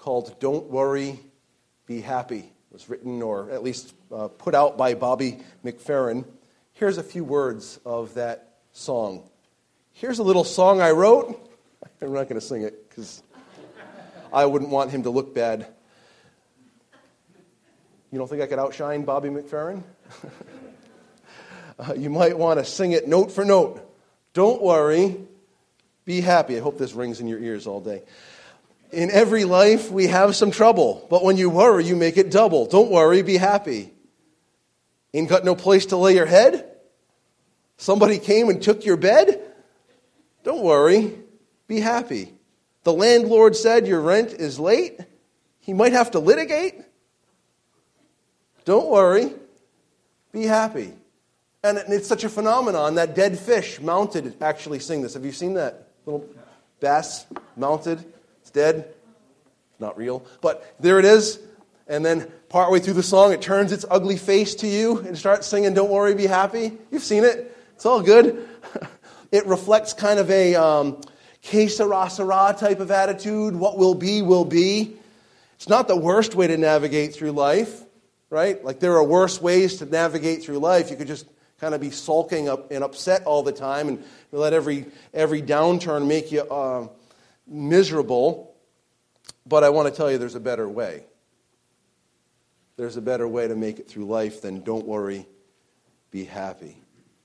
called Don't Worry, Be Happy. It was written, or at least put out by Bobby McFerrin. Here's a few words of that song. Here's a little song I wrote. I'm not going to sing it because I wouldn't want him to look bad. You don't think I could outshine Bobby McFerrin? You might want to sing it note for note. Don't worry, be happy. I hope this rings in your ears all day. In every life, we have some trouble, but when you worry, you make it double. Don't worry, be happy. Ain't got no place to lay your head? Somebody came and took your bed? Don't worry, be happy. The landlord said your rent is late? He might have to litigate? Don't worry, be happy. And it's such a phenomenon that dead fish mounted actually sing this. Have you seen that little bass mounted? It's dead. It's not real. But there it is. And then partway through the song, it turns its ugly face to you and starts singing, Don't worry, be happy. You've seen it. It's all good. It reflects kind of a que sera, sera type of attitude. What will be, will be. It's not the worst way to navigate through life, right? Like there are worse ways to navigate through life. You could just kind of be sulking up and upset all the time and let every downturn make you miserable. But I want to tell you there's a better way. There's a better way to make it through life than don't worry, be happy.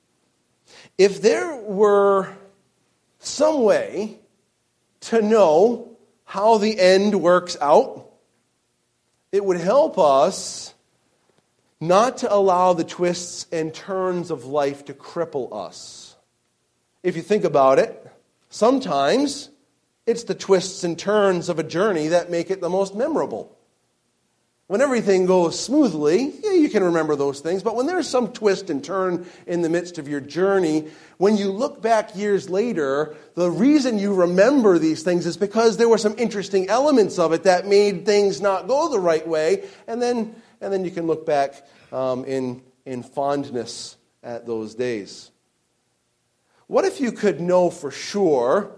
If there were some way to know how the end works out, it would help us not to allow the twists and turns of life to cripple us. If you think about it, sometimes it's the twists and turns of a journey that make it the most memorable. When everything goes smoothly, yeah, you can remember those things. But when there's some twist and turn in the midst of your journey, when you look back years later, the reason you remember these things is because there were some interesting elements of it that made things not go the right way. And then you can look back in fondness at those days. What if you could know for sure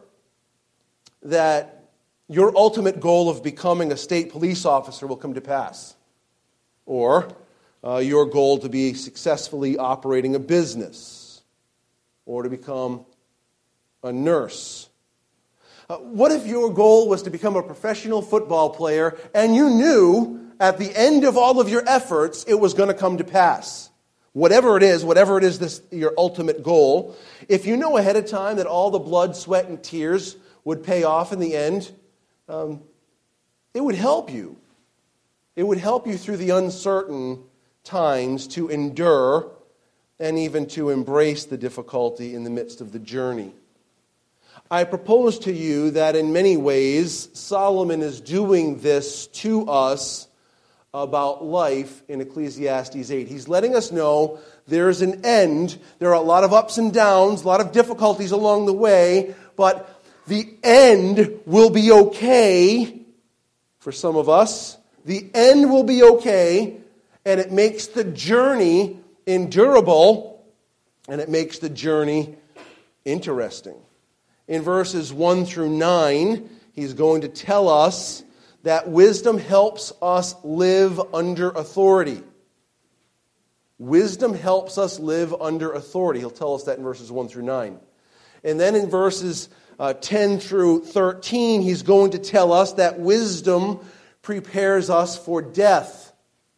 that your ultimate goal of becoming a state police officer will come to pass? Or your goal to be successfully operating a business? Or to become a nurse? What if your goal was to become a professional football player and you knew at the end of all of your efforts it was going to come to pass? Whatever it is your ultimate goal, if you know ahead of time that all the blood, sweat, and tears would pay off in the end, it would help you. It would help you through the uncertain times to endure and even to embrace the difficulty in the midst of the journey. I propose to you that in many ways, Solomon is doing this to us about life in Ecclesiastes 8. He's letting us know there's an end. There are a lot of ups and downs, a lot of difficulties along the way, but the end will be okay for some of us. The end will be okay, and it makes the journey endurable, and it makes the journey interesting. In verses 1 through 9, he's going to tell us that wisdom helps us live under authority. Wisdom helps us live under authority. He'll tell us that in verses 1 through 9. And then in verses 10 through 13, he's going to tell us that wisdom prepares us for death.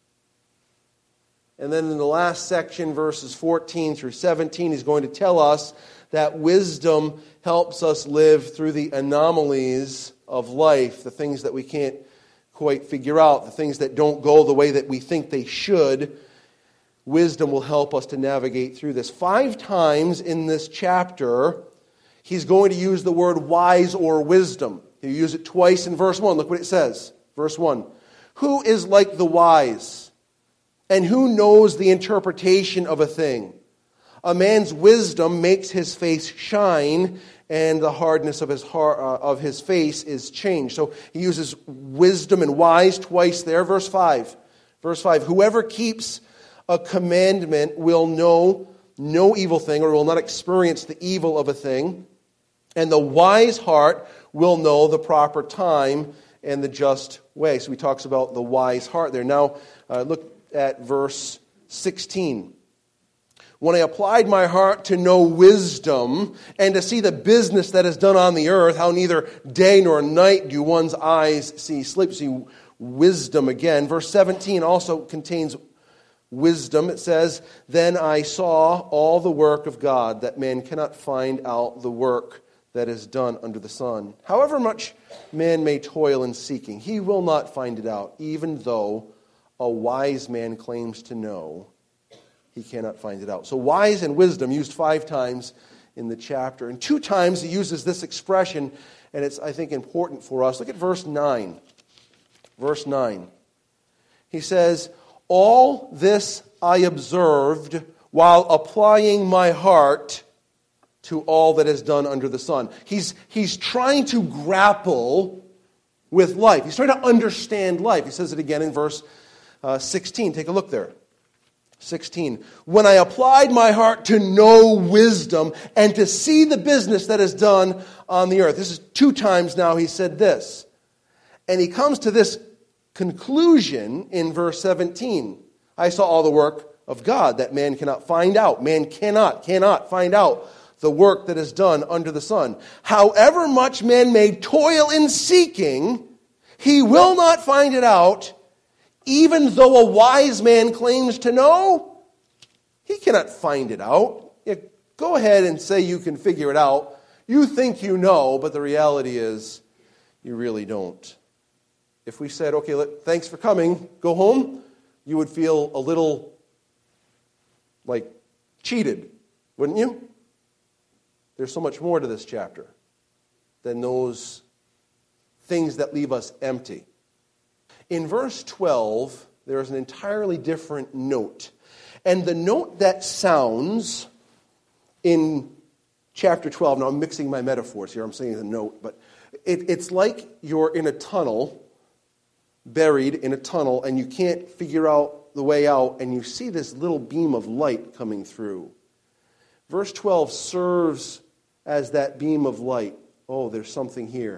And then in the last section, verses 14 through 17, he's going to tell us that wisdom helps us live through the anomalies of life, the things that we can't quite figure out, the things that don't go the way that we think they should. Wisdom will help us to navigate through this. 5 times in this chapter, he's going to use the word wise or wisdom. He'll use it twice in verse 1. Look what it says. Verse 1. Who is like the wise? And who knows the interpretation of a thing? A man's wisdom makes his face shine, and the hardness of his heart, of his face is changed. So he uses wisdom and wise twice there. Verse 5. Verse 5. Whoever keeps a commandment will know no evil thing, or will not experience the evil of a thing. And the wise heart will know the proper time and the just way. So he talks about the wise heart there. Now, look at verse 16. When I applied my heart to know wisdom and to see the business that is done on the earth, how neither day nor night do one's eyes see sleep. See wisdom again. Verse 17 also contains wisdom. It says, then I saw all the work of God, that man cannot find out the work that is done under the sun. However much man may toil in seeking, he will not find it out, even though a wise man claims to know. He cannot find it out. So wise and wisdom used 5 times in the chapter. And 2 times he uses this expression, and it's, I think, important for us. Look at verse 9. Verse 9. He says, all this I observed while applying my heart to all that is done under the sun. He's trying to grapple with life. He's trying to understand life. He says it again in verse 16. Take a look there. 16. When I applied my heart to know wisdom and to see the business that is done on the earth. This is 2 times now he said this. And he comes to this conclusion in verse 17. I saw all the work of God that man cannot find out. Man cannot find out the work that is done under the sun. However much man may toil in seeking, he will not find it out. Even though a wise man claims to know, he cannot find it out. Go ahead and say you can figure it out. You think you know, but the reality is you really don't. If we said, okay, thanks for coming, go home, you would feel a little like cheated, wouldn't you? There's so much more to this chapter than those things that leave us empty. In verse 12, there is an entirely different note. And the note that sounds in chapter 12, now I'm mixing my metaphors here, I'm saying the note, but it's like you're in a tunnel, buried in a tunnel, and you can't figure out the way out, and you see this little beam of light coming through. Verse 12 serves as that beam of light. Oh, there's something here.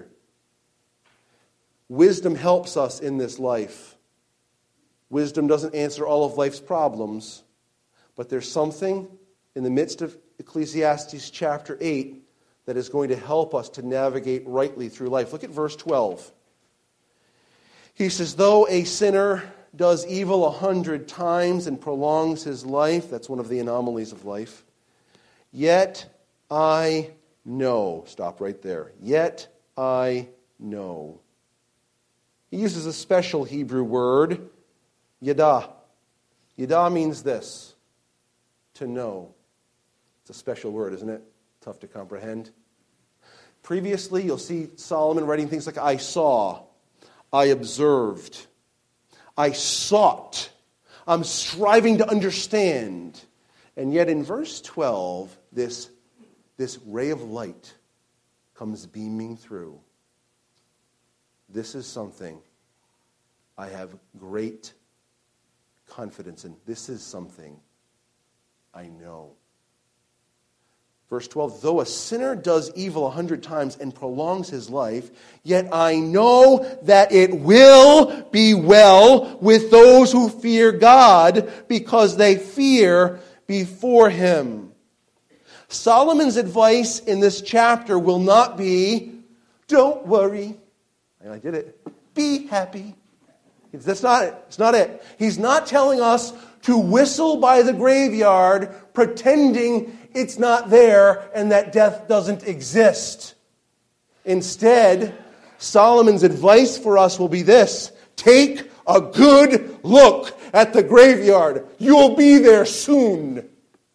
Wisdom helps us in this life. Wisdom doesn't answer all of life's problems, but there's something in the midst of Ecclesiastes chapter 8 that is going to help us to navigate rightly through life. Look at verse 12. He says, though a sinner does evil 100 times and prolongs his life, that's one of the anomalies of life, yet I know. Stop right there. Yet I know. He uses a special Hebrew word, yada. Yada means this, to know. It's a special word, isn't it? Tough to comprehend. Previously, you'll see Solomon writing things like, I saw, I observed, I sought, I'm striving to understand. And yet in verse 12, this ray of light comes beaming through. This is something I have great confidence in. This is something I know. Verse 12, though a sinner does evil 100 times and prolongs his life, yet I know that it will be well with those who fear God, because they fear before him. Solomon's advice in this chapter will not be, don't worry. I did it. Be happy. That's not it. It's not it. He's not telling us to whistle by the graveyard, pretending it's not there and that death doesn't exist. Instead, Solomon's advice for us will be this: take a good look at the graveyard. You'll be there soon.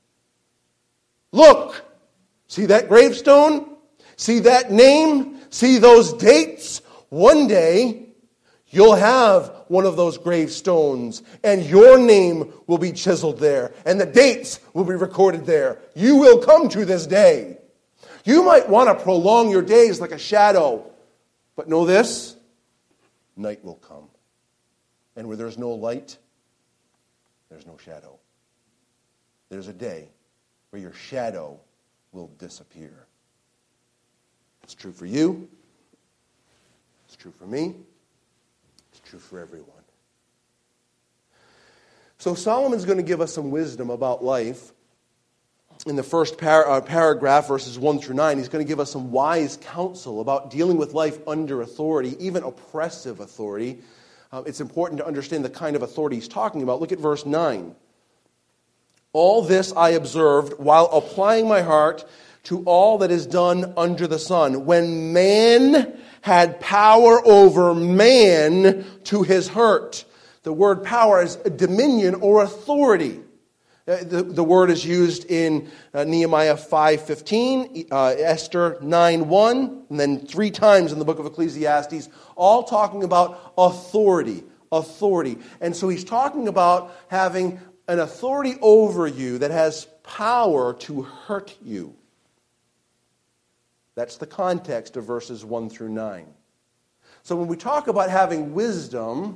Look. See that gravestone? See that name? See those dates? One day, you'll have one of those gravestones, and your name will be chiseled there, and the dates will be recorded there. You will come to this day. You might want to prolong your days like a shadow, but know this: night will come. And where there's no light, there's no shadow. There's a day where your shadow will disappear. It's true for you. It's true for me. true for everyone. So Solomon's going to give us some wisdom about life. In the first paragraph, verses 1 through 9, he's going to give us some wise counsel about dealing with life under authority, even oppressive authority. It's important to understand the kind of authority he's talking about. Look at verse 9. All this I observed while applying my heart to all that is done under the sun, when man had power over man to his hurt. The word power is dominion or authority. The word is used in Nehemiah 5:15, Esther 9:1, and then 3 times in the book of Ecclesiastes, all talking about authority. And so he's talking about having an authority over you that has power to hurt you. That's the context of verses 1 through 9. So when we talk about having wisdom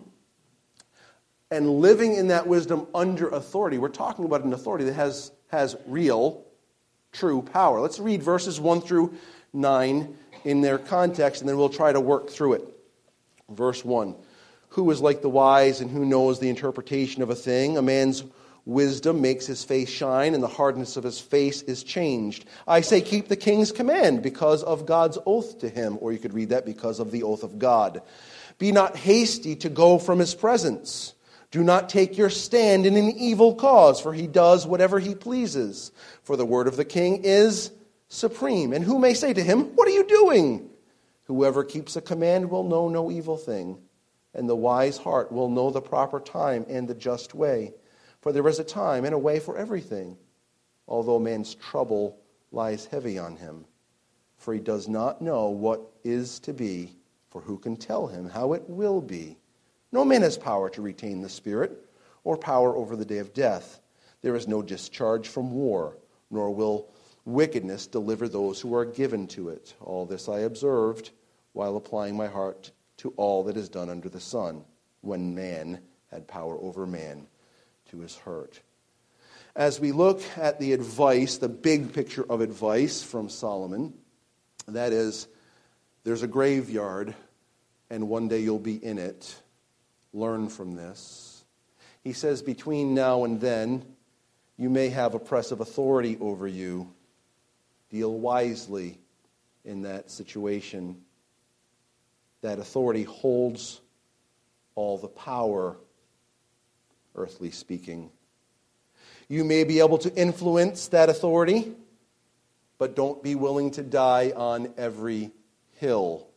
and living in that wisdom under authority, we're talking about an authority that has real, true power. Let's read verses 1 through 9 in their context, and then we'll try to work through it. Verse 1, who is like the wise and who knows the interpretation of a thing? A man's wisdom makes his face shine, and the hardness of his face is changed. I say, keep the king's command because of God's oath to him. Or you could read that, because of the oath of God. Be not hasty to go from his presence. Do not take your stand in an evil cause, for he does whatever he pleases. For the word of the king is supreme. And who may say to him, what are you doing? Whoever keeps a command will know no evil thing, and the wise heart will know the proper time and the just way. For there is a time and a way for everything, although man's trouble lies heavy on him. For he does not know what is to be, for who can tell him how it will be? No man has power to retain the spirit, or power over the day of death. There is no discharge from war, nor will wickedness deliver those who are given to it. All this I observed while applying my heart to all that is done under the sun, when man had power over man to his hurt. As we look at the advice, the big picture of advice from Solomon, that is, there's a graveyard, and one day you'll be in it. Learn from this. He says, between now and then, you may have oppressive authority over you. Deal wisely in that situation. That authority holds all the power, earthly speaking. You may be able to influence that authority, but don't be willing to die on every hill.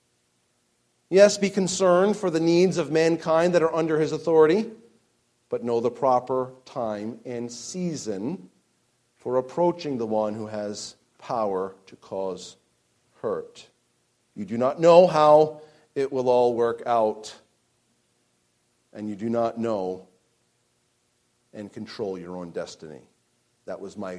Yes, be concerned for the needs of mankind that are under his authority, but know the proper time and season for approaching the one who has power to cause hurt. You do not know how it will all work out, and you do not know and control your own destiny. That was my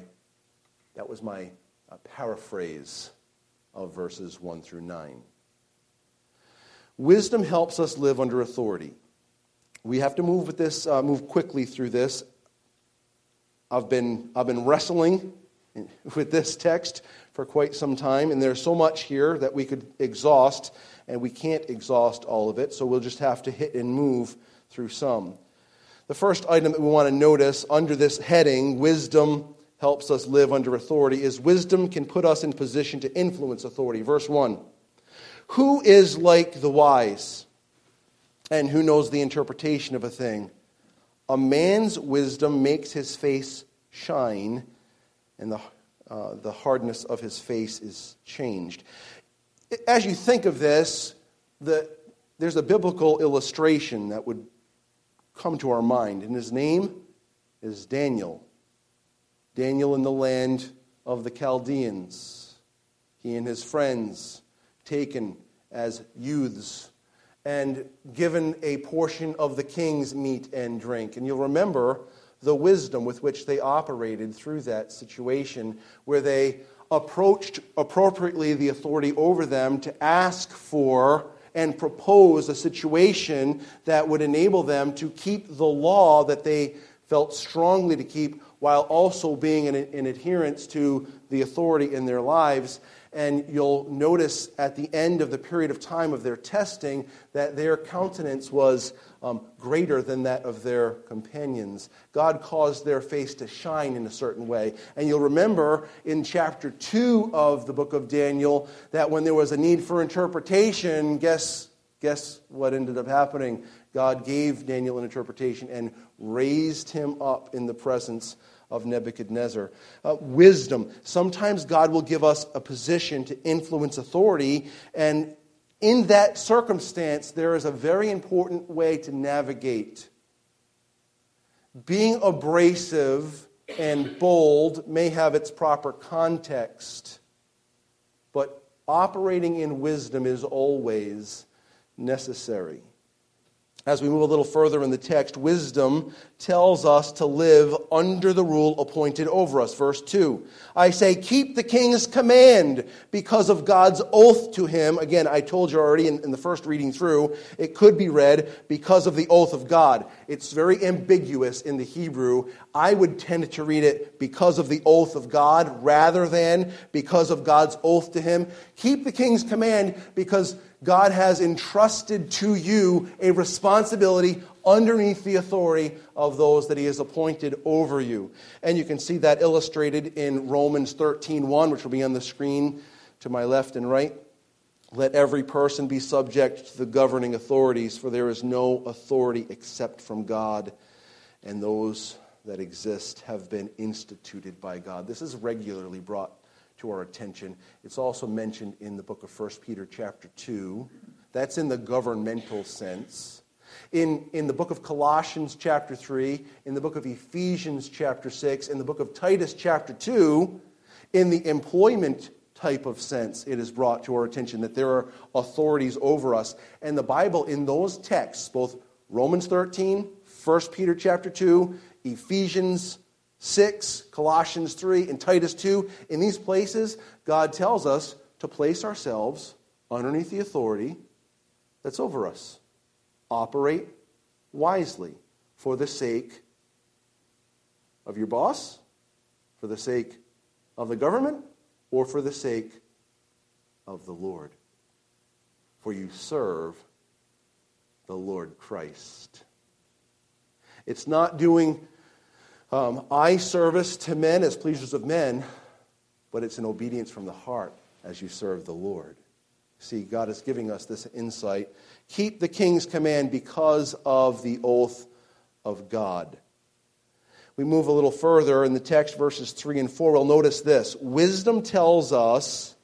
paraphrase of verses 1 through 9. Wisdom helps us live under authority. We have to move quickly through this. I've been wrestling with this text for quite some time, and there's so much here that we could exhaust, and we can't exhaust all of it, so we'll just have to hit and move through some. The first item that we want to notice under this heading, wisdom helps us live under authority, is wisdom can put us in position to influence authority. Verse 1. Who is like the wise, and who knows the interpretation of a thing? A man's wisdom makes his face shine, and the hardness of his face is changed. As you think of this, there's a biblical illustration that would come to our mind, and his name is Daniel. Daniel in the land of the Chaldeans. He and his friends taken as youths and given a portion of the king's meat and drink. And you'll remember the wisdom with which they operated through that situation, where they approached appropriately the authority over them to ask for and propose a situation that would enable them to keep the law that they felt strongly to keep, while also being in adherence to the authority in their lives. And you'll notice at the end of the period of time of their testing that their countenance was greater than that of their companions. God caused their face to shine in a certain way. And you'll remember in chapter 2 of the book of Daniel that when there was a need for interpretation, guess what ended up happening? God gave Daniel an interpretation and raised him up in the presence of Nebuchadnezzar. Wisdom. Sometimes God will give us a position to influence authority, and in that circumstance, there is a very important way to navigate. Being abrasive and bold may have its proper context, but operating in wisdom is always necessary. As we move a little further in the text, wisdom tells us to live under the rule appointed over us. Verse 2, I say, keep the king's command because of God's oath to him. Again, I told you already in the first reading through, it could be read because of the oath of God. It's very ambiguous in the Hebrew. I would tend to read it because of the oath of God rather than because of God's oath to him. Keep the king's command because God has entrusted to you a responsibility underneath the authority of those that he has appointed over you. And you can see that illustrated in Romans 13:1, which will be on the screen to my left and right. Let every person be subject to the governing authorities, for there is no authority except from God, and those that exist have been instituted by God. This is regularly brought to our attention. It's also mentioned in the book of 1 Peter chapter 2. That's in the governmental sense. In the book of Colossians chapter 3, in the book of Ephesians chapter 6, in the book of Titus chapter 2, in the employment type of sense, it is brought to our attention that there are authorities over us. And the Bible in those texts, both Romans 13, 1 Peter chapter 2, Ephesians 6, Colossians 3, and Titus 2, in these places, God tells us to place ourselves underneath the authority that's over us. Operate wisely for the sake of your boss, for the sake of the government, or for the sake of the Lord. For you serve the Lord Christ. It's not doing eye service to men as pleasers of men, but it's an obedience from the heart as you serve the Lord. See, God is giving us this insight. Keep the king's command because of the oath of God. We move a little further in the text, verses 3 and 4. We'll notice this. Wisdom tells us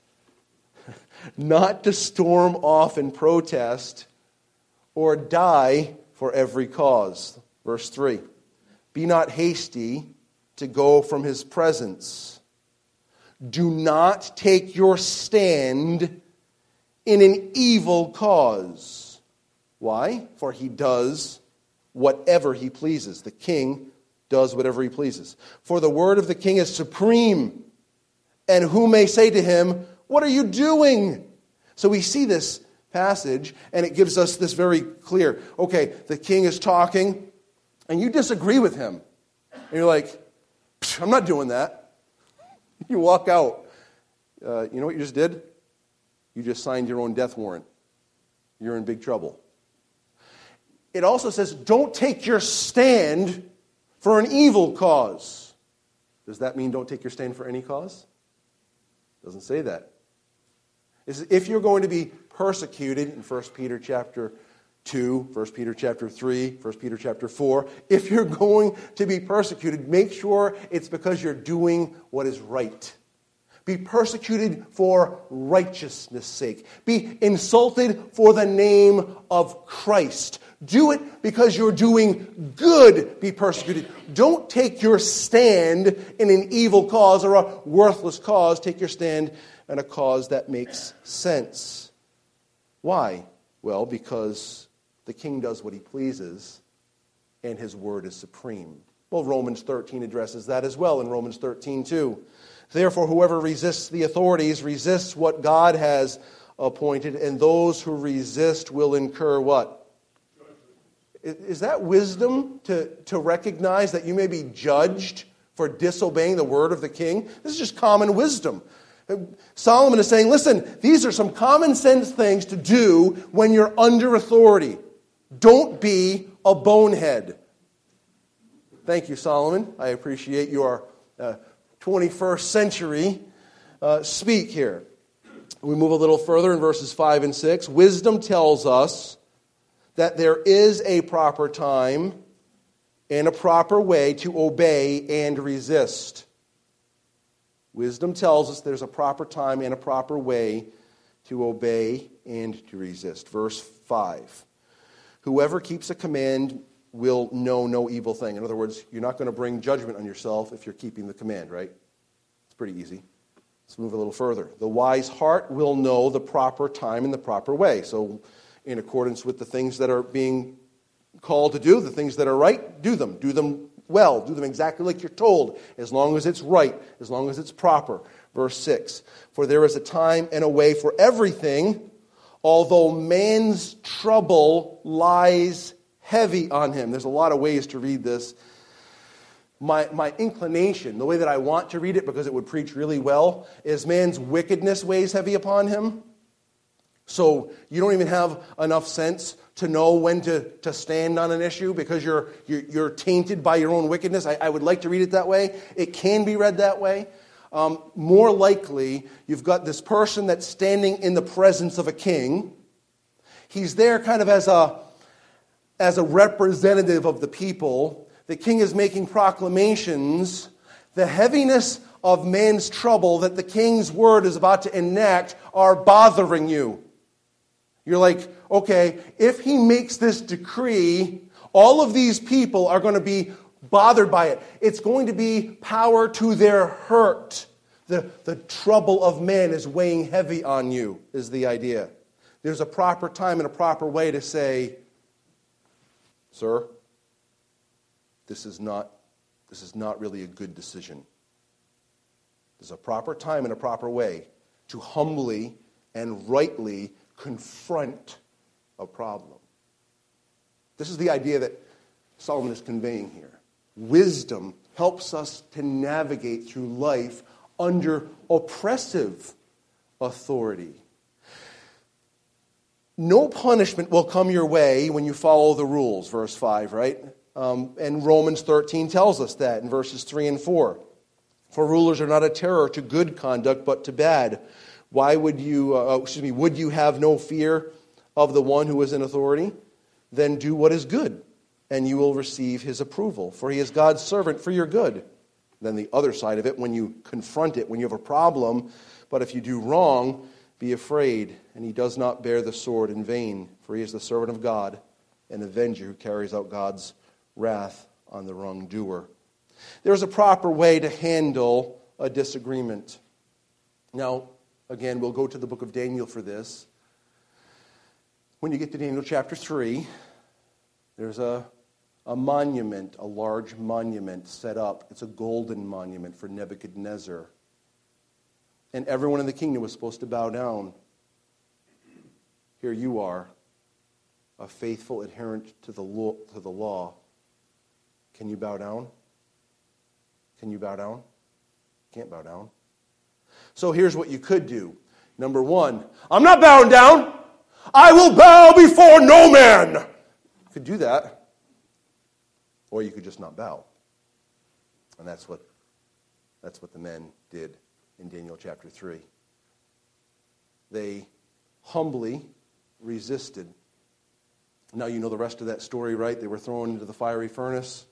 not to storm off in protest or die for every cause. Verse 3. Be not hasty to go from his presence. Do not take your stand in an evil cause. Why? For he does whatever he pleases. The king does whatever he pleases. For the word of the king is supreme. And who may say to him, what are you doing? So we see this passage, and it gives us this very clear, okay, the king is talking, and you disagree with him. And you're like, I'm not doing that. You walk out. You know what you just did? You just signed your own death warrant. You're in big trouble. It also says, don't take your stand for an evil cause. Does that mean don't take your stand for any cause? It doesn't say that. If you're going to be persecuted in 1 Peter chapter 2, 1 Peter chapter 3, 1 Peter chapter 4, if you're going to be persecuted, make sure it's because you're doing what is right. Be persecuted for righteousness' sake. Be insulted for the name of Christ. Do it because you're doing good. Be persecuted. Don't take your stand in an evil cause or a worthless cause. Take your stand in a cause that makes sense. Why? Well, because the king does what he pleases, and his word is supreme. Well, Romans 13 addresses that as well in Romans 13:2. Therefore, whoever resists the authorities resists what God has appointed, and those who resist will incur what? Is that wisdom to recognize that you may be judged for disobeying the word of the king? This is just common wisdom. Solomon is saying, listen, these are some common sense things to do when you're under authority. Don't be a bonehead. Thank you, Solomon. I appreciate your 21st century speak here. We move a little further in verses 5 and 6. Wisdom tells us that there is a proper time and a proper way to obey and resist. Wisdom tells us there's a proper time and a proper way to obey and to resist. Verse 5. Whoever keeps a command will know no evil thing. In other words, you're not going to bring judgment on yourself if you're keeping the command, right? It's pretty easy. Let's move a little further. The wise heart will know the proper time and the proper way. So in accordance with the things that are being called to do, the things that are right, do them. Do them well. Do them exactly like you're told, as long as it's right, as long as it's proper. Verse 6. For there is a time and a way for everything, although man's trouble lies heavy on him. There's a lot of ways to read this. My inclination, the way that I want to read it, because it would preach really well, is man's wickedness weighs heavy upon him. So you don't even have enough sense to know when to stand on an issue because you're tainted by your own wickedness. I would like to read it that way. It can be read that way. More likely, you've got this person that's standing in the presence of a king. He's there kind of as a representative of the people. The king is making proclamations. The heaviness of man's trouble that the king's word is about to enact are bothering you. You're like, okay, if he makes this decree, all of these people are going to be bothered by it. It's going to be power to their hurt. The trouble of man is weighing heavy on you, is the idea. There's a proper time and a proper way to say, sir, this is not really a good decision. There's a proper time and a proper way to humbly and rightly confront a problem. This is the idea that Solomon is conveying here. Wisdom helps us to navigate through life under oppressive authority. No punishment will come your way when you follow the rules, verse 5, right? And Romans 13 tells us that in verses 3 and 4. For rulers are not a terror to good conduct, but to bad. Why would you have no fear of the one who is in authority? Then do what is good, and you will receive his approval. For he is God's servant for your good. Then the other side of it, when you confront it, when you have a problem, but if you do wrong, be afraid, and he does not bear the sword in vain, for he is the servant of God, an avenger who carries out God's wrath on the wrongdoer. There's a proper way to handle a disagreement. Now, again, we'll go to the book of Daniel for this. When you get to Daniel chapter 3, there's a monument, a large monument set up. It's a golden monument for Nebuchadnezzar. And everyone in the kingdom was supposed to bow down. Here you are, a faithful adherent to the law. Can you bow down? Can you bow down? Can't bow down. So here's what you could do. Number one, I'm not bowing down. I will bow before no man. You could do that. Or you could just not bow. And that's what the men did in Daniel chapter 3. They humbly resisted. Now you know the rest of that story, right? They were thrown into the fiery furnace.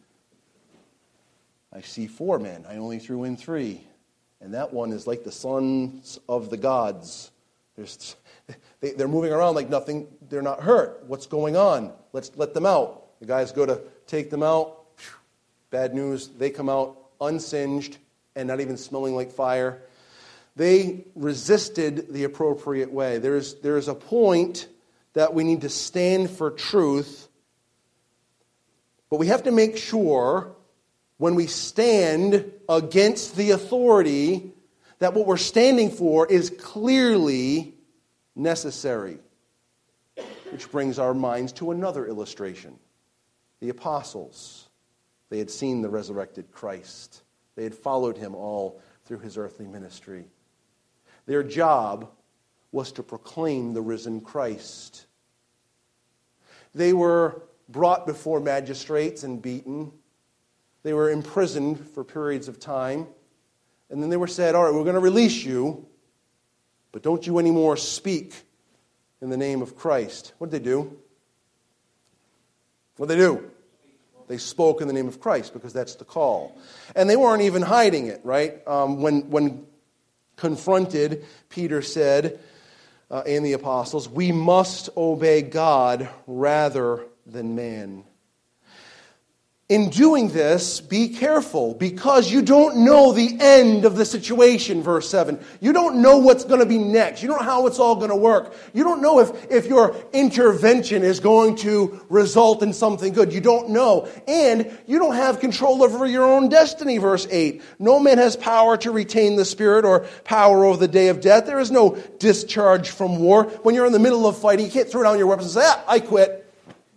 I see 4 men. I only threw in 3. And that one is like the sons of the gods. They're moving around like nothing. They're not hurt. What's going on? Let's let them out. The guys go to take them out. Bad news. They come out unsinged and not even smelling like fire. They resisted the appropriate way. There's a point that we need to stand for truth, but we have to make sure when we stand against the authority that what we're standing for is clearly necessary. Which brings our minds to another illustration. The apostles. They had seen the resurrected Christ. They had followed him all through his earthly ministry. Their job was to proclaim the risen Christ. They were brought before magistrates and beaten. They were imprisoned for periods of time. And then they were said, all right, we're going to release you, but don't you anymore speak in the name of Christ. What did they do? What did they do? They spoke in the name of Christ because that's the call. And they weren't even hiding it, right? When confronted, Peter said, and the apostles, we must obey God rather than man. In doing this, be careful, because you don't know the end of the situation, verse 7. You don't know what's going to be next. You don't know how it's all going to work. You don't know if your intervention is going to result in something good. You don't know. And you don't have control over your own destiny, verse 8. No man has power to retain the spirit or power over the day of death. There is no discharge from war. When you're in the middle of fighting, you can't throw down your weapons and say, I quit.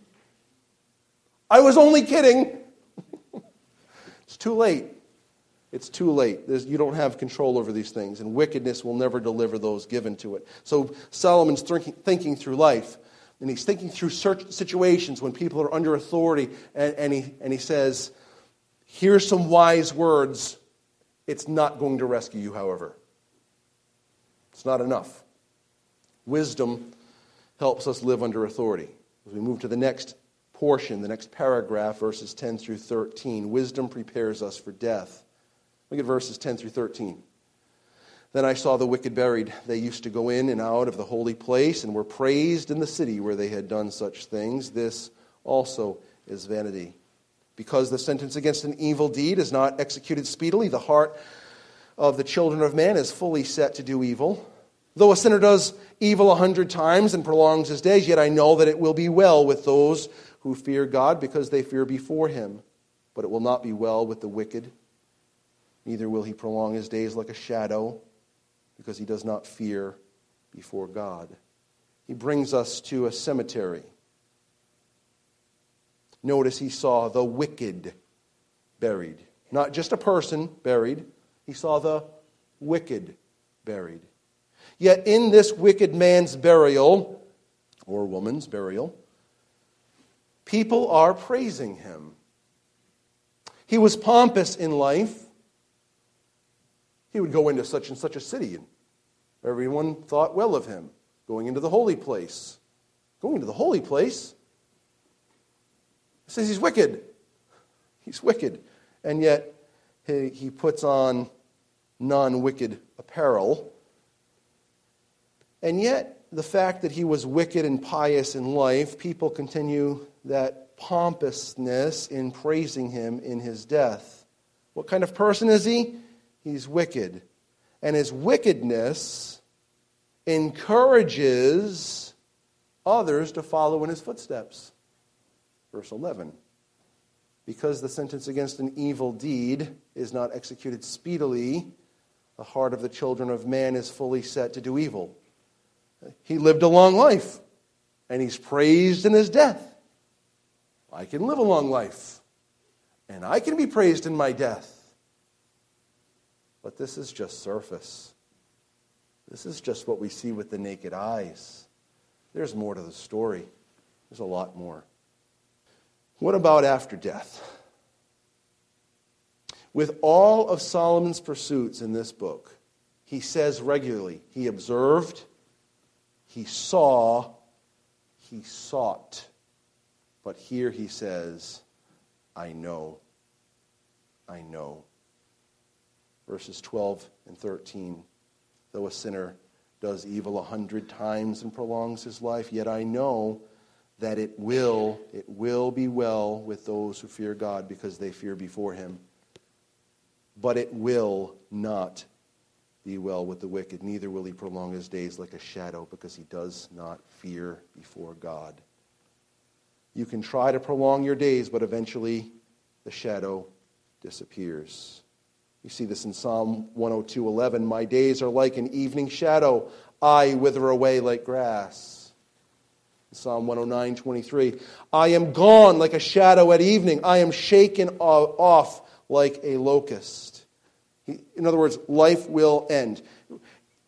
I was only kidding. It's too late. It's too late. You don't have control over these things, and wickedness will never deliver those given to it. So Solomon's thinking through life, and he's thinking through situations when people are under authority, and he says, here's some wise words. It's not going to rescue you, however. It's not enough. Wisdom helps us live under authority. As we move to the next portion, the next paragraph, verses 10 through 13. Wisdom prepares us for death. Look at verses 10 through 13. Then I saw the wicked buried. They used to go in and out of the holy place and were praised in the city where they had done such things. This also is vanity. Because the sentence against an evil deed is not executed speedily, the heart of the children of man is fully set to do evil. Though a sinner does evil 100 times and prolongs his days, yet I know that it will be well with those who fear God, because they fear before him. But it will not be well with the wicked. Neither will he prolong his days like a shadow, because he does not fear before God. He brings us to a cemetery. Notice he saw the wicked buried. Not just a person buried. He saw the wicked buried. Yet in this wicked man's burial, or woman's burial, people are praising him. He was pompous in life. He would go into such and such a city, and everyone thought well of him. Going into the holy place. Going into the holy place? He says he's wicked. He's wicked. And yet he puts on non-wicked apparel. And yet, the fact that he was wicked and pious in life, people continue that pompousness in praising him in his death. What kind of person is he? He's wicked. And his wickedness encourages others to follow in his footsteps. Verse 11. Because the sentence against an evil deed is not executed speedily, the heart of the children of man is fully set to do evil. He lived a long life, and he's praised in his death. I can live a long life, and I can be praised in my death. But this is just surface. This is just what we see with the naked eyes. There's more to the story. There's a lot more. What about after death? With all of Solomon's pursuits in this book, he says regularly, he observed, he saw, he sought. But here he says, I know. I know. Verses 12 and 13. Though a sinner does evil 100 times and prolongs his life, yet I know that it will be well with those who fear God, because they fear before him. But it will not be well with the wicked, neither will he prolong his days like a shadow, because he does not fear before God. You can try to prolong your days, but eventually the shadow disappears. You see this in Psalm 102:11. My days are like an evening shadow. I wither away like grass. In Psalm 109:23. I am gone like a shadow at evening. I am shaken off like a locust. In other words, life will end.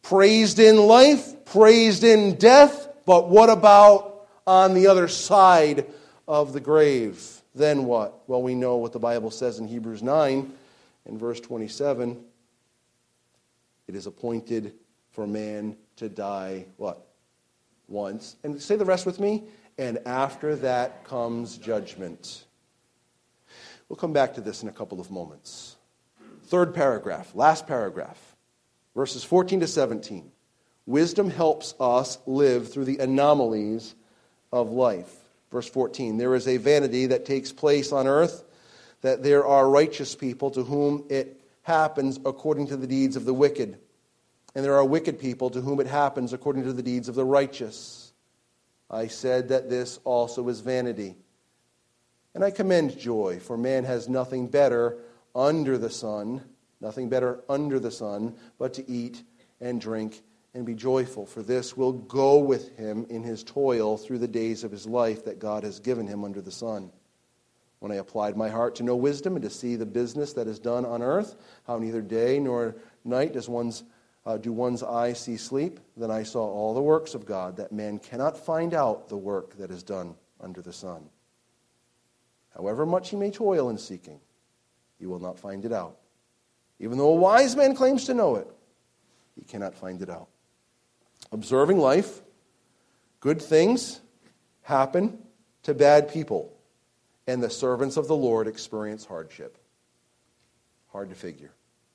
praised in life, praised in death, but what about on the other side of the grave? Then what? Well, we know what the Bible says in Hebrews 9 and verse 27. It is appointed for man to die, what? Once. And say the rest with me. And after that comes judgment. We'll come back to this in a couple of moments. Third paragraph, last paragraph, verses 14 to 17. Wisdom helps us live through the anomalies of life. Verse 14, there is a vanity that takes place on earth, that there are righteous people to whom it happens according to the deeds of the wicked. And there are wicked people to whom it happens according to the deeds of the righteous. I said that this also is vanity. And I commend joy, for man has nothing better under the sun, but to eat and drink and be joyful, for this will go with him in his toil through the days of his life that God has given him under the sun. When I applied my heart to know wisdom and to see the business that is done on earth, how neither day nor night do one's eyes see sleep, then I saw all the works of God, that man cannot find out the work that is done under the sun. However much he may toil in seeking, he will not find it out. Even though a wise man claims to know it, he cannot find it out. Observing life, good things happen to bad people, and the servants of the Lord experience hardship. Hard to figure.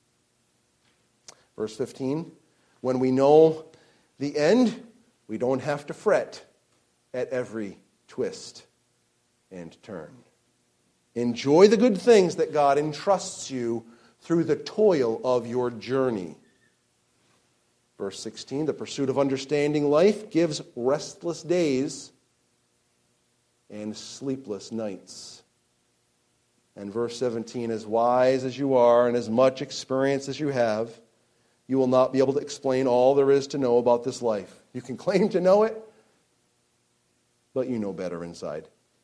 Verse 15, when we know the end, we don't have to fret at every twist and turn. Enjoy the good things that God entrusts you through the toil of your journey. Verse 16, the pursuit of understanding life gives restless days and sleepless nights. And verse 17, as wise as you are and as much experience as you have, you will not be able to explain all there is to know about this life. You can claim to know it, but you know better inside.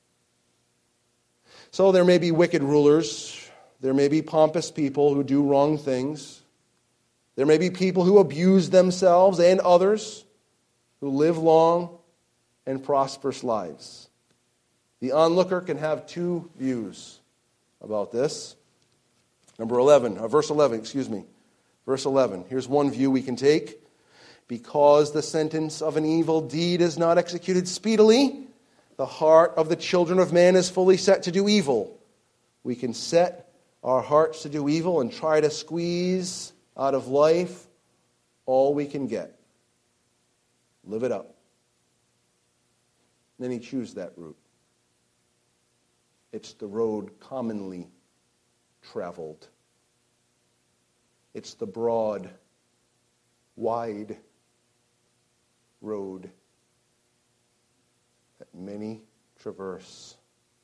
So there may be wicked rulers, there may be pompous people who do wrong things, there may be people who abuse themselves and others who live long and prosperous lives. The onlooker can have two views about this. Verse 11. Here's one view we can take. Because the sentence of an evil deed is not executed speedily, the heart of the children of man is fully set to do evil. We can set our hearts to do evil and try to squeeze out of life all we can get. Live it up. Many choose that route. It's the road commonly traveled. It's the broad, wide road that many traverse.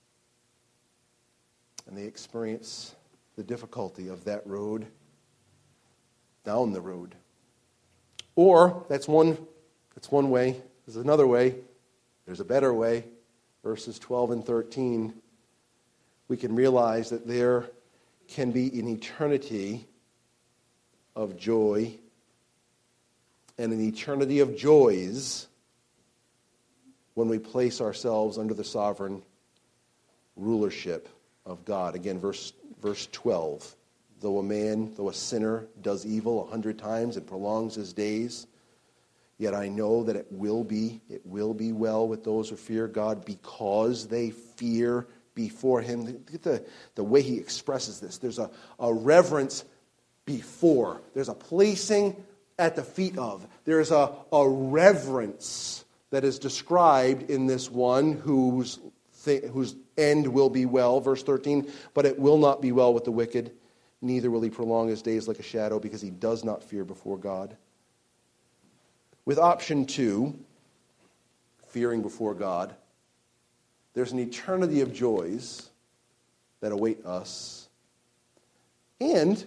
And they experience the difficulty of that road down the road. Or, that's one way. There's another way. There's a better way. Verses 12 and 13. We can realize that there can be an eternity of joy and an eternity of joys when we place ourselves under the sovereign rulership of God. Again, verse 12. Though a sinner does evil 100 times and prolongs his days, yet I know that it will be well with those who fear God because they fear before him. Look at the way he expresses this. There's a reverence before. There's a placing at the feet of. There's a reverence that is described in this one whose end will be well. Verse 13, but it will not be well with the wicked, neither will he prolong his days like a shadow, because he does not fear before God. With option 2, fearing before God, there's an eternity of joys that await us, and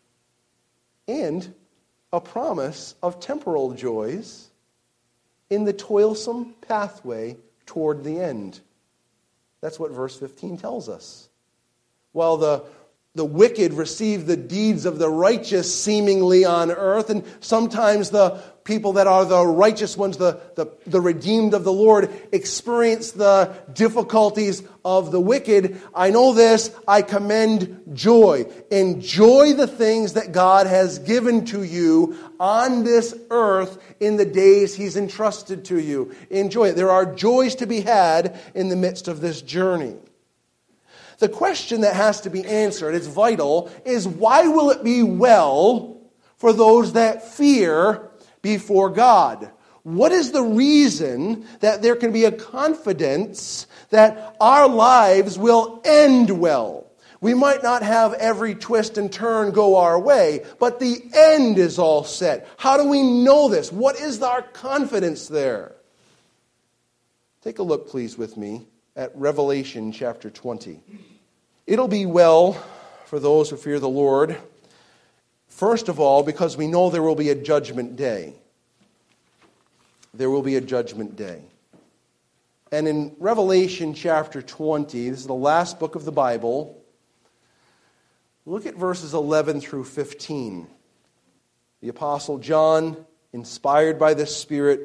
a promise of temporal joys in the toilsome pathway toward the end. That's what verse 15 tells us. While the wicked receive the deeds of the righteous seemingly on earth, and sometimes the people that are the righteous ones, the redeemed of the Lord, experience the difficulties of the wicked. I know this, I commend joy. Enjoy the things that God has given to you on this earth in the days He's entrusted to you. Enjoy it. There are joys to be had in the midst of this journey. The question that has to be answered, it's vital, is why will it be well for those that fear before God? What is the reason that there can be a confidence that our lives will end well? We might not have every twist and turn go our way, but the end is all set. How do we know this? What is our confidence there? Take a look, please, with me at Revelation chapter 20. It'll be well for those who fear the Lord, first of all, because we know there will be a judgment day. There will be a judgment day. And in Revelation chapter 20, this is the last book of the Bible, look at verses 11 through 15. The Apostle John, inspired by the Spirit,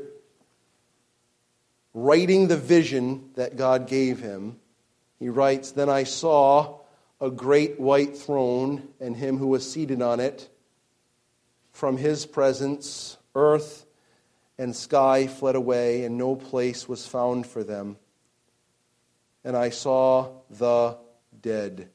writing the vision that God gave him, he writes, "Then I saw a great white throne and him who was seated on it. From his presence, earth and sky fled away, and no place was found for them. And I saw the dead,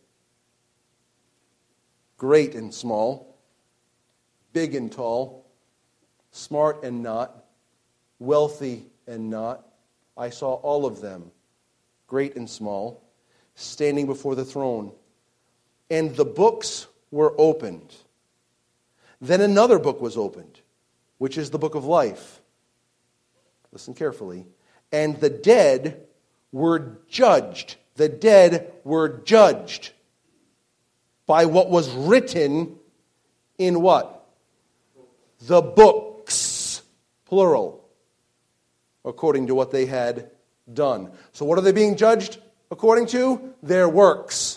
great and small, big and tall, smart and not, wealthy and not. I saw all of them, great and small, standing before the throne. And the books were opened. Then another book was opened, which is the book of life." Listen carefully. "And the dead were judged." The dead were judged by what was written in what? The books, plural, according to what they had done. So what are they being judged according to? Their works.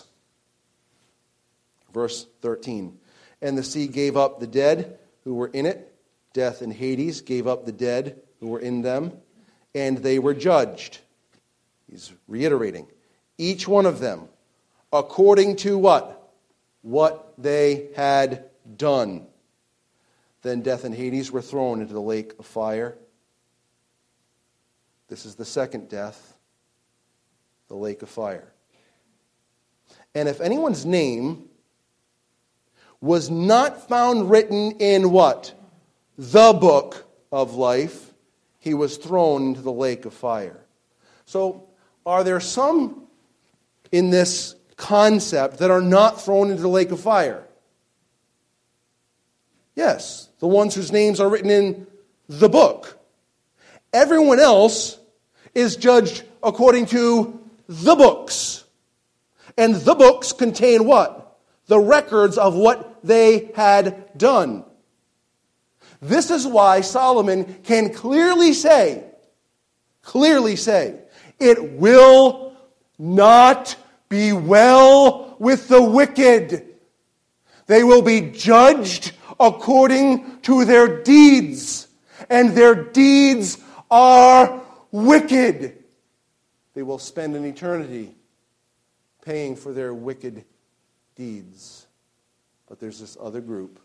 Verse 13. "And the sea gave up the dead who were in it. Death and Hades gave up the dead who were in them, and they were judged." He's reiterating. "Each one of them, according to" what? "What they had done. Then death and Hades were thrown into the lake of fire." This is the second death, the lake of fire. "And if anyone's name was not found written in" what? "The book of life, he was thrown into the lake of fire." So, are there some in this concept that are not thrown into the lake of fire? Yes, the ones whose names are written in the book. Everyone else is judged according to the books. And the books contain what? The records of what they had done. This is why Solomon can clearly say, it will not be well with the wicked. They will be judged according to their deeds, and their deeds are wicked. They will spend an eternity paying for their wicked deeds. But there's this other group,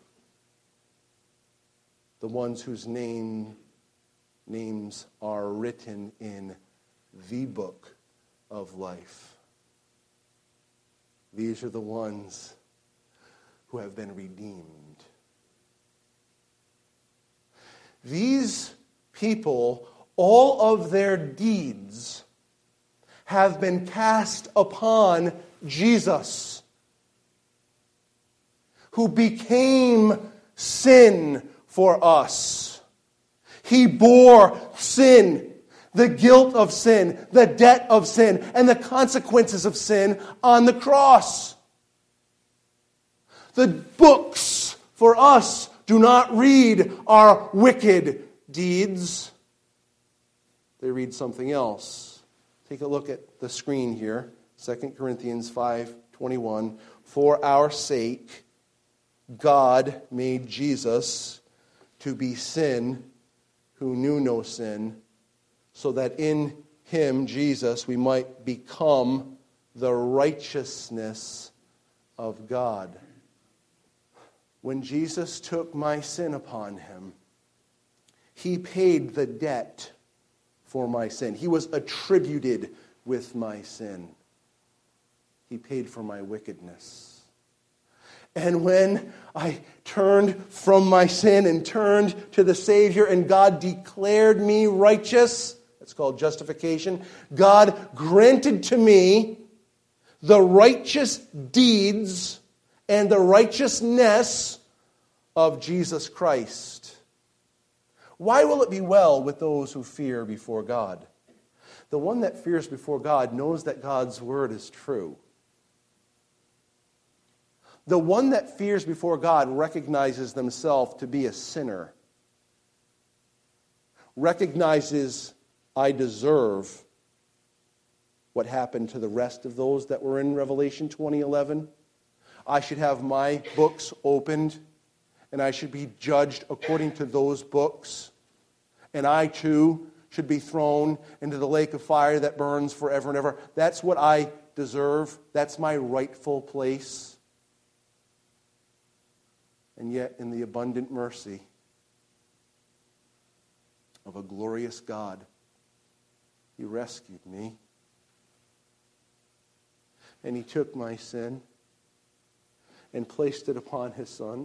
the ones whose names are written in the book of life. These are the ones who have been redeemed. These people, all of their deeds have been cast upon Jesus, who became sin for us. He bore sin, the guilt of sin, the debt of sin, and the consequences of sin on the cross. The books for us do not read our wicked deeds. They read something else. Take a look at the screen here. 2 Corinthians 5:21. "For our sake, God made Jesus to be sin who knew no sin, so that in him, Jesus, we might become the righteousness of God. When Jesus took my sin upon him, he paid the debt for my sin. He was attributed with my sin. He paid for my wickedness. And when I turned from my sin and turned to the Savior and God declared me righteous, that's called justification, God granted to me the righteous deeds and the righteousness of Jesus Christ. Why will it be well with those who fear before God? The one that fears before God knows that God's word is true. The one that fears before God recognizes themselves to be a sinner. Recognizes, I deserve what happened to the rest of those that were in Revelation 20:11. I should have my books opened, and I should be judged according to those books. And I, too, should be thrown into the lake of fire that burns forever and ever. That's what I deserve. That's my rightful place. And yet, in the abundant mercy of a glorious God, he rescued me. And he took my sin and placed it upon his Son,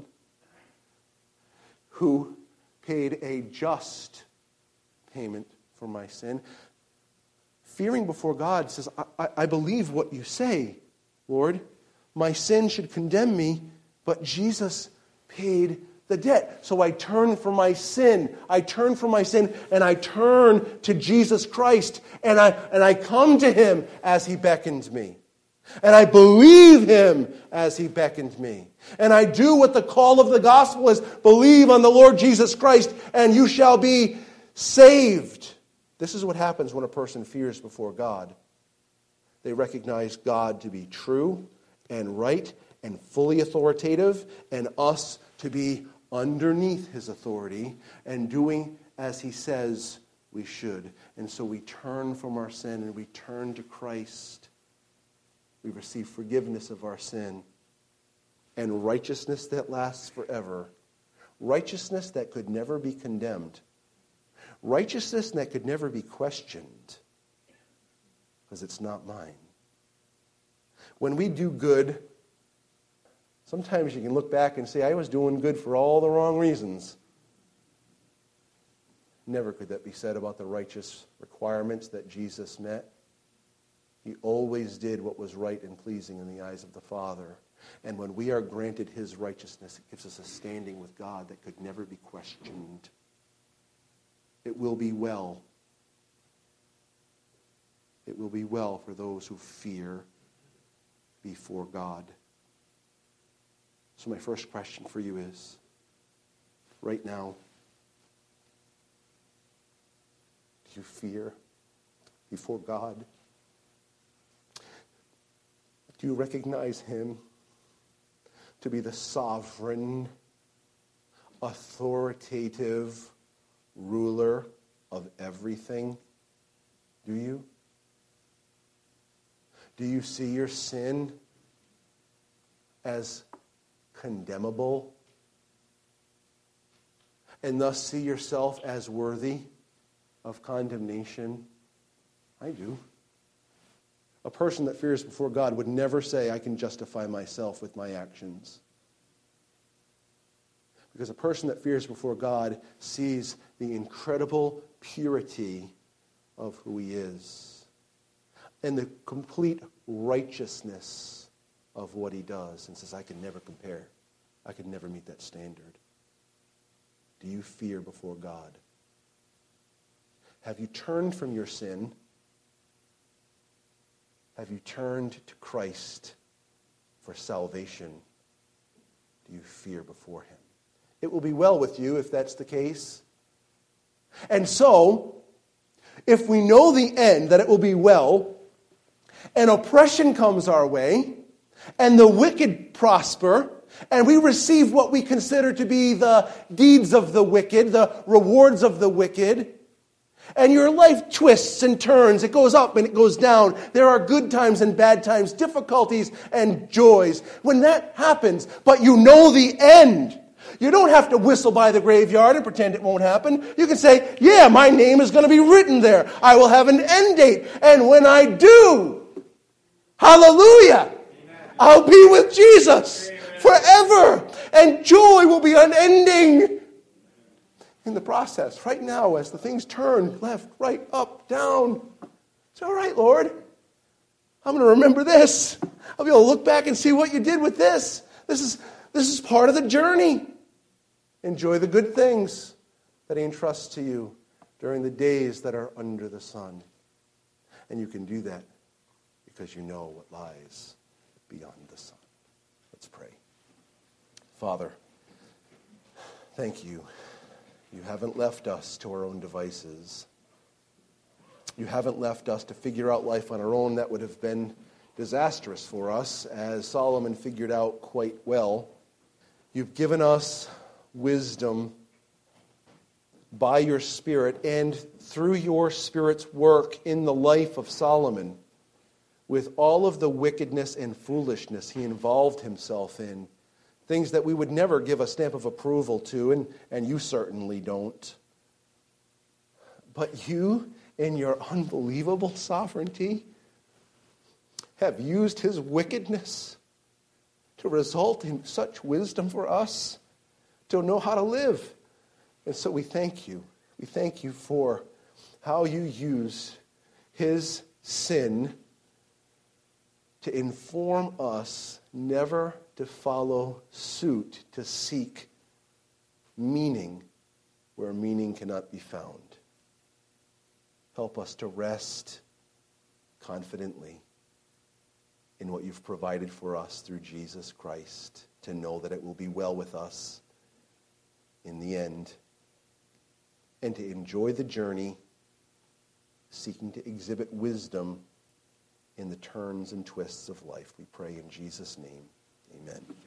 who paid a just payment for my sin. Fearing before God says, I believe what you say, Lord. My sin should condemn me, but Jesus paid the debt. So I turn from my sin. I turn from my sin and I turn to Jesus Christ. And I come to him as he beckoned me. And I believe him as he beckoned me. And I do what the call of the gospel is. Believe on the Lord Jesus Christ and you shall be saved. This is what happens when a person fears before God. They recognize God to be true and right and fully authoritative, and us to be underneath his authority and doing as he says we should. And so we turn from our sin and we turn to Christ. We receive forgiveness of our sin and righteousness that lasts forever. Righteousness that could never be condemned. Righteousness that could never be questioned, because it's not mine. When we do good, sometimes you can look back and say, I was doing good for all the wrong reasons. Never could that be said about the righteous requirements that Jesus met. He always did what was right and pleasing in the eyes of the Father. And when we are granted his righteousness, it gives us a standing with God that could never be questioned. It will be well. It will be well for those who fear before God. So my first question for you is, right now, do you fear before God? Do you recognize him to be the sovereign, authoritative ruler of everything? Do you? Do you see your sin as condemnable and thus see yourself as worthy of condemnation? I do. A person that fears before God would never say, I can justify myself with my actions. Because a person that fears before God sees the incredible purity of who he is and the complete righteousness of what he does, and says, I can never compare. I can never meet that standard. Do you fear before God? Have you turned from your sin? Have you turned to Christ for salvation? Do you fear before him? It will be well with you if that's the case. And so, if we know the end, that it will be well, and oppression comes our way, and the wicked prosper, And we receive what we consider to be the deeds of the wicked, the rewards of the wicked. And your life twists and turns. It goes up and it goes down. There are good times and bad times, difficulties and joys. When that happens, but you know the end, you don't have to whistle by the graveyard and pretend it won't happen. You can say, yeah, my name is going to be written there. I will have an end date. And when I do, hallelujah, I'll be with Jesus forever. And joy will be unending. In the process, right now, as the things turn left, right, up, down, it's all right, Lord. I'm going to remember this. I'll be able to look back and see what you did with this. This is part of the journey. Enjoy the good things that he entrusts to you during the days that are under the sun. And you can do that because you know what lies beyond the sun. Let's pray. Father, thank you. You haven't left us to our own devices. You haven't left us to figure out life on our own. That would have been disastrous for us, as Solomon figured out quite well. You've given us wisdom by your Spirit and through your Spirit's work in the life of Solomon, with all of the wickedness and foolishness he involved himself in. Things that we would never give a stamp of approval to, and you certainly don't. But you, in your unbelievable sovereignty, have used his wickedness to result in such wisdom for us to know how to live. And so we thank you. We thank you for how you use his sin to inform us never to follow suit, to seek meaning where meaning cannot be found. Help us to rest confidently in what you've provided for us through Jesus Christ, to know that it will be well with us in the end, and to enjoy the journey, seeking to exhibit wisdom in the turns and twists of life. We pray in Jesus' name. Amen.